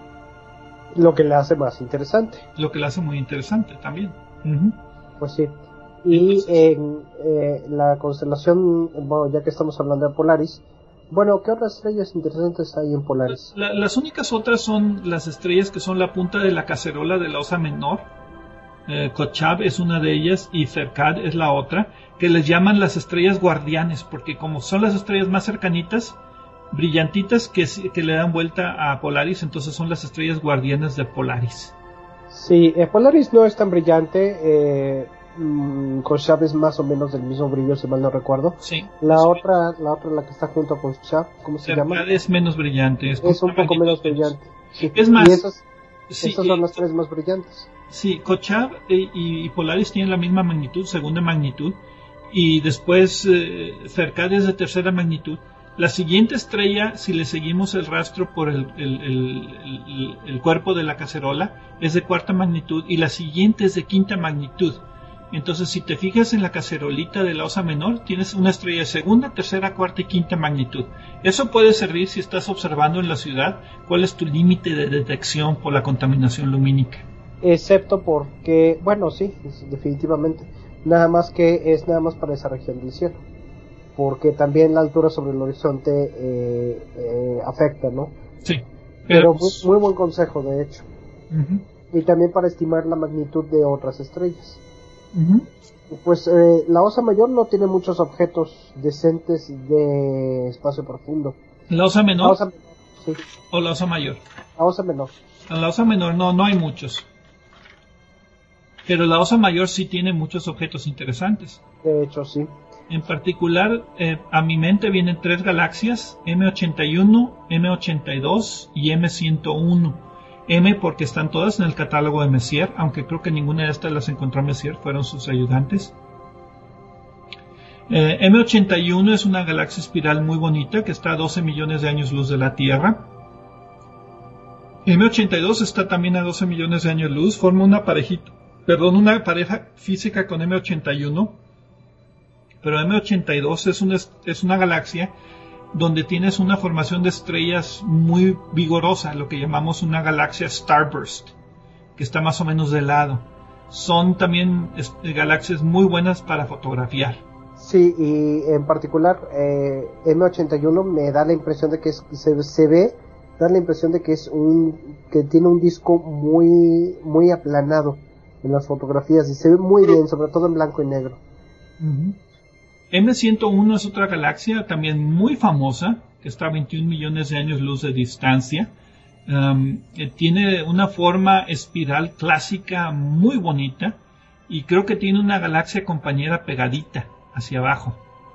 Lo que la hace más interesante. Lo que la hace muy interesante también. Uh-huh. Pues sí. Y en la constelación, bueno, ya que estamos hablando de Polaris, bueno, ¿qué otras estrellas interesantes hay en Polaris? Las únicas otras son las estrellas que son la punta de la cacerola de la Osa Menor. Kochab es una de ellas y Ferkad es la otra, que les llaman las estrellas guardianes, porque como son las estrellas más cercanitas, brillantitas, que le dan vuelta a Polaris, entonces son las estrellas guardianes de Polaris. Sí, Polaris no es tan brillante, Kochab es más o menos del mismo brillo, si mal no recuerdo. Sí. La otra, la que está junto a Kochab, ¿cómo se llama? Ferkad es menos brillante. Es un poco menos brillante. Sí. Es más, y esas son las tres más brillantes. Sí, Kochab y Polaris tienen la misma magnitud, segunda magnitud, y después Ferkad es de tercera magnitud. La siguiente estrella, si le seguimos el rastro por el cuerpo de la cacerola, es de cuarta magnitud y la siguiente es de quinta magnitud. Entonces, si te fijas en la cacerolita de la Osa Menor, tienes una estrella de segunda, tercera, cuarta y quinta magnitud. Eso puede servir si estás observando en la ciudad cuál es tu límite de detección por la contaminación lumínica. Excepto porque, bueno, sí, definitivamente. Nada más que es nada más para esa región del cielo. Porque también la altura sobre el horizonte afecta, ¿no? Sí. Pero muy buen consejo, de hecho. Uh-huh. Y también para estimar la magnitud de otras estrellas. Uh-huh. Pues la Osa Mayor no tiene muchos objetos decentes de espacio profundo. ¿La Osa Menor? Sí. ¿O la Osa Mayor? La Osa Menor. En la Osa Menor no hay muchos. Pero la Osa Mayor sí tiene muchos objetos interesantes. De hecho, sí. En particular, a mi mente vienen 3 galaxias, M81, M82 y M101. M porque están todas en el catálogo de Messier, aunque creo que ninguna de estas las encontró Messier, fueron sus ayudantes. M81 es una galaxia espiral muy bonita que está a 12 millones de años luz de la Tierra. M82 está también a 12 millones de años luz, forma una pareja física con M81, pero M82 es una galaxia donde tienes una formación de estrellas muy vigorosa, lo que llamamos una galaxia starburst, que está más o menos de lado. Son también galaxias muy buenas para fotografiar. Sí, y en particular M81 me da la impresión de que da la impresión de que que tiene un disco muy aplanado en las fotografías y se ve muy bien, sobre todo en blanco y negro. Uh-huh. M101 es otra galaxia también muy famosa, que está a 21 millones de años luz de distancia. Tiene una forma espiral clásica muy bonita y creo que tiene una galaxia compañera pegadita hacia abajo.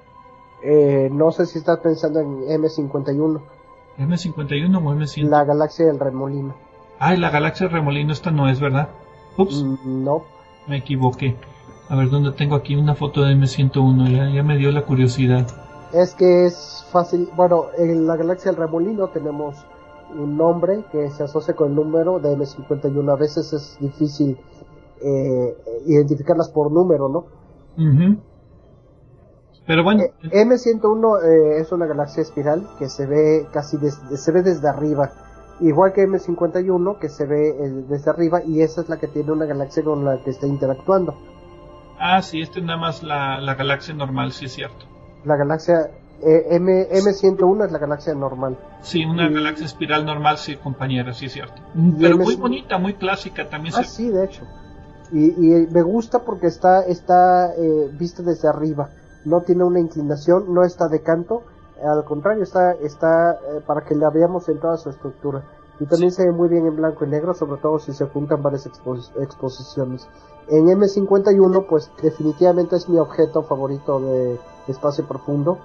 No sé si estás pensando en M51. ¿M51 o M100? La galaxia del remolino. Ay, la galaxia del remolino, esta no es, ¿verdad? Ups. No. Me equivoqué. A ver, ¿dónde tengo aquí una foto de M101? Ya me dio la curiosidad. Es que es fácil. Bueno, en la galaxia del remolino tenemos un nombre que se asocia con el número de M51. A veces es difícil identificarlas por número, ¿no? Uh-huh. Pero bueno. M101 es una galaxia espiral que se ve se ve desde arriba. Igual que M51 que se ve desde arriba, y esa es la que tiene una galaxia con la que está interactuando. Ah, sí, esta es nada más la galaxia normal, sí es cierto. La galaxia M101 es la galaxia normal. Sí, una galaxia espiral normal, sí, compañera, sí es cierto. Pero muy bonita, muy clásica también. Sí, de hecho. Y me gusta porque está vista desde arriba. No tiene una inclinación, no está de canto. Al contrario, está para que la veamos en toda su estructura. Y también se ve muy bien en blanco y negro, sobre todo si se juntan varias exposiciones. En M51, pues definitivamente es mi objeto favorito de espacio profundo.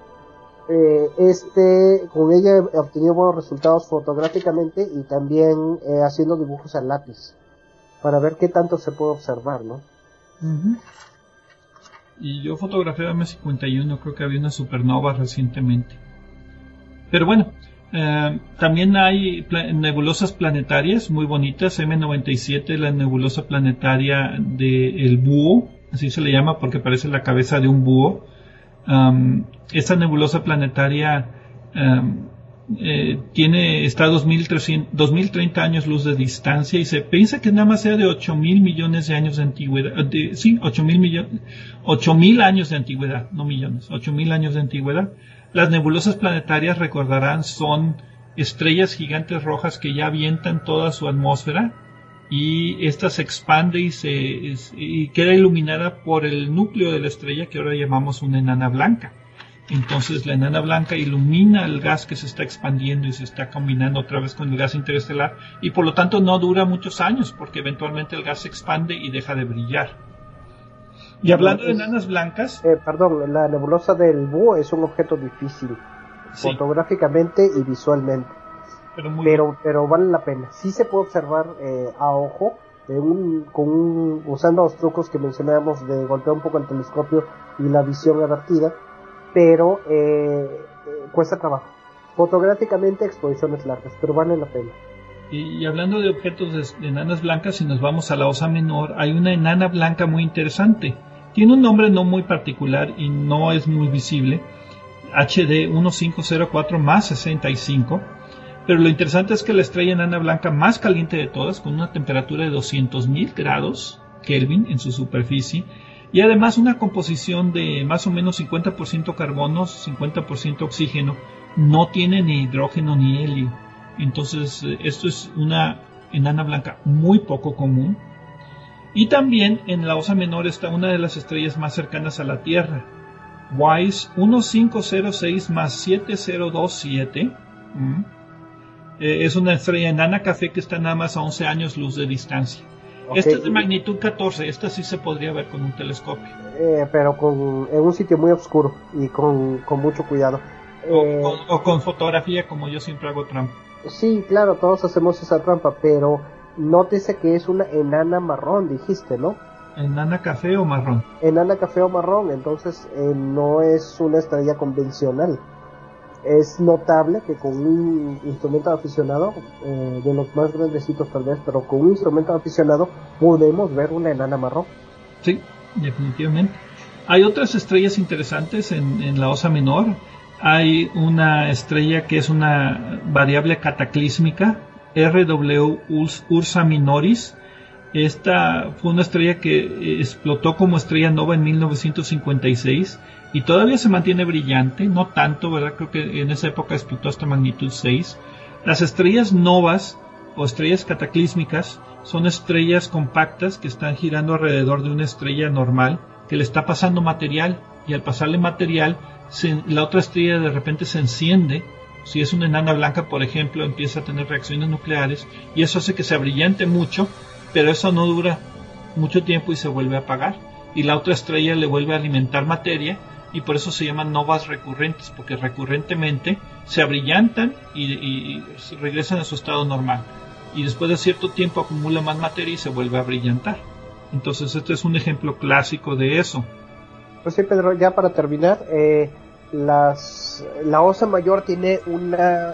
Con ella he obtenido buenos resultados fotográficamente y también haciendo dibujos al lápiz, para ver qué tanto se puede observar, ¿no? Uh-huh. Y yo fotografié M51, creo que había una supernova recientemente. Pero bueno, también hay nebulosas planetarias muy bonitas. M97, la nebulosa planetaria del búho, así se le llama porque parece la cabeza de un búho. Esta nebulosa planetaria está a 2030 años luz de distancia y se piensa que nada más sea de 8,000 millones de años de antigüedad. 8,000 años de antigüedad, no millones, 8,000 años de antigüedad. Las nebulosas planetarias, recordarán, son estrellas gigantes rojas que ya avientan toda su atmósfera y esta se expande y queda iluminada por el núcleo de la estrella, que ahora llamamos una enana blanca. Entonces la enana blanca ilumina el gas que se está expandiendo y se está combinando otra vez con el gas interestelar y por lo tanto no dura muchos años porque eventualmente el gas se expande y deja de brillar. Y hablando de enanas blancas... Perdón, la nebulosa del búho es un objeto difícil, sí, fotográficamente y visualmente, pero vale la pena. Sí se puede observar a ojo, usando los trucos que mencionábamos de golpear un poco el telescopio y la visión adaptiva, pero cuesta trabajo. Fotográficamente exposiciones largas, pero vale la pena. Y hablando de objetos de enanas blancas, si nos vamos a la Osa Menor, hay una enana blanca muy interesante. Tiene un nombre no muy particular y no es muy visible, HD 1504 más 65, pero lo interesante es que la estrella enana blanca más caliente de todas, con una temperatura de 200,000 grados Kelvin en su superficie, y además una composición de más o menos 50% carbono, 50% oxígeno, no tiene ni hidrógeno ni helio. Entonces esto es una enana blanca muy poco común. Y también en la Osa Menor está una de las estrellas más cercanas a la Tierra, WISE 1506 más 7027. Es una estrella enana café que está nada más a 11 años luz de distancia. Esta es de magnitud 14, esta sí se podría ver con un telescopio. Pero en un sitio muy oscuro y con mucho cuidado. O con fotografía, como yo siempre hago trampa. Sí, claro, todos hacemos esa trampa, pero nótese que es una enana marrón, dijiste, ¿no? ¿Enana café o marrón? Enana café o marrón, entonces no es una estrella convencional. Es notable que con un instrumento aficionado, de los más grandecitos tal vez, pero con un instrumento aficionado podemos ver una enana marrón. Sí, definitivamente. Hay otras estrellas interesantes en la Osa Menor. Hay una estrella que es una variable cataclísmica, RW Ursa Minoris. Esta fue una estrella que explotó como estrella nova en 1956 y todavía se mantiene brillante, no tanto, ¿verdad? Creo que en esa época explotó hasta magnitud 6. Las estrellas novas o estrellas cataclísmicas son estrellas compactas que están girando alrededor de una estrella normal que le está pasando material, y al pasarle material la otra estrella de repente se enciende. Si es una enana blanca, por ejemplo, empieza a tener reacciones nucleares y eso hace que se abrillante mucho, pero eso no dura mucho tiempo y se vuelve a apagar, y la otra estrella le vuelve a alimentar materia, y por eso se llaman novas recurrentes, porque recurrentemente se abrillantan y regresan a su estado normal, y después de cierto tiempo acumula más materia y se vuelve a brillantar. Entonces este es un ejemplo clásico de eso. Pues sí, Pedro, ya para terminar, la Osa Mayor tiene una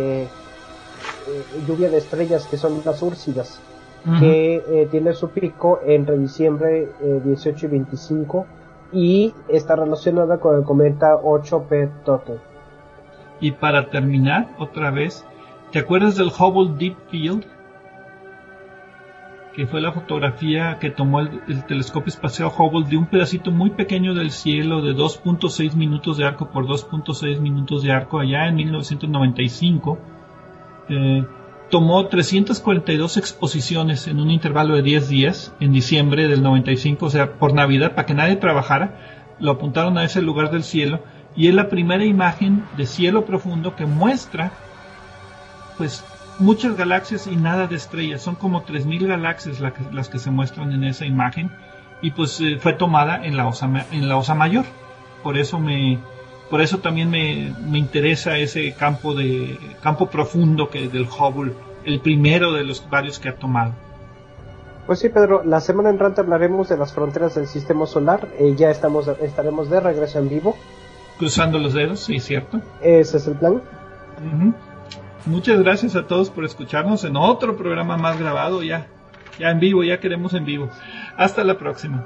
lluvia de estrellas que son las Úrsidas, que tiene su pico entre diciembre 18 y 25 y está relacionada con el cometa 8P Total. Y para terminar, otra vez, ¿te acuerdas del Hubble Deep Field? Que fue la fotografía que tomó el telescopio espacial Hubble de un pedacito muy pequeño del cielo de 2.6 minutos de arco por 2.6 minutos de arco allá en 1995. Tomó 342 exposiciones en un intervalo de 10 días en diciembre del 95, o sea, por Navidad, para que nadie trabajara. Lo apuntaron a ese lugar del cielo y es la primera imagen de cielo profundo que muestra pues muchas galaxias y nada de estrellas. Son como 3000 galaxias las que se muestran en esa imagen, y pues fue tomada en la Osa Mayor. Por eso también me interesa ese campo profundo del Hubble, el primero de los varios que ha tomado. Pues sí, Pedro, la semana entrante hablaremos de las fronteras del sistema solar. Ya estaremos de regreso en vivo. Cruzando los dedos, sí, cierto. Ese es el plan. Muchas gracias a todos por escucharnos en otro programa más grabado, ya en vivo, ya queremos en vivo. Hasta la próxima.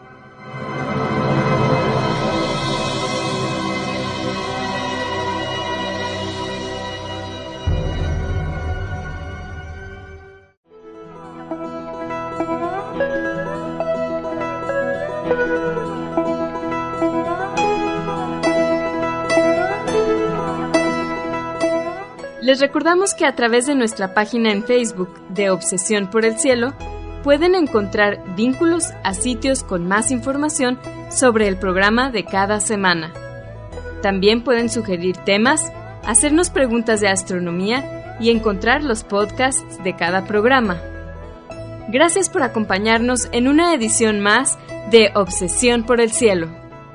Les recordamos que a través de nuestra página en Facebook de Obsesión por el Cielo pueden encontrar vínculos a sitios con más información sobre el programa de cada semana. También pueden sugerir temas, hacernos preguntas de astronomía y encontrar los podcasts de cada programa. Gracias por acompañarnos en una edición más de Obsesión por el Cielo.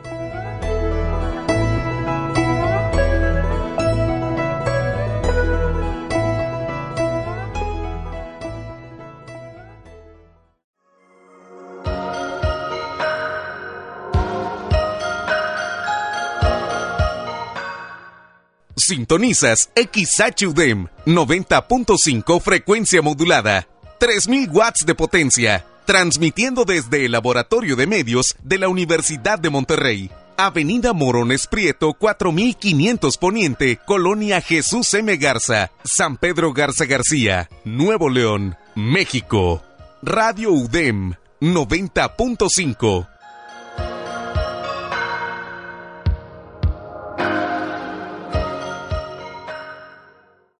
Sintonizas XHUDEM 90.5 frecuencia modulada, 3000 watts de potencia, transmitiendo desde el Laboratorio de Medios de la Universidad de Monterrey. Avenida Morones Prieto 4500 Poniente, Colonia Jesús M. Garza, San Pedro Garza García, Nuevo León, México. Radio UDEM 90.5.